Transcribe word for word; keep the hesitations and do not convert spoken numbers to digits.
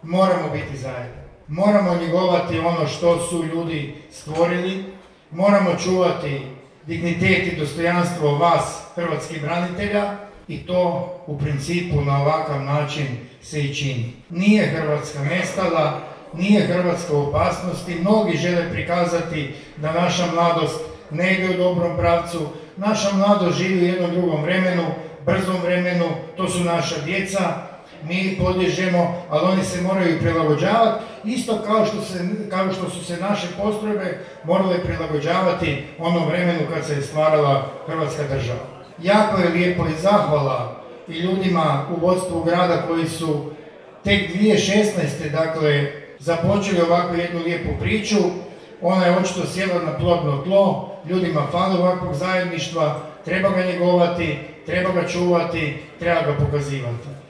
moramo biti zajedno. Moramo njegovati ono što su ljudi stvorili, moramo čuvati dignitet i dostojanstvo vas, hrvatskih branitelja, i to u principu na ovakav način se i čini. Nije Hrvatska nestala, nije Hrvatska u opasnosti, mnogi žele prikazati da naša mladost ne ide u dobrom pravcu, naša mladost živi u jednom drugom vremenu, brzom vremenu, to su naša djeca, mi ih podižemo, ali oni se moraju prilagođavati, isto kao što, se, kao što su se naše postrojbe morale prilagođavati onom vremenu kad se je stvarala Hrvatska država. Jako je lijepo i zahvala i ljudima u vodstvu grada koji su tek dvije tisuće šesnaeste. dakle započeli ovakvu jednu lijepu priču. Ona je očito sjela na plodno tlo, ljudima fali ovakvog zajedništva, treba ga njegovati, treba ga čuvati, treba ga pokazivati.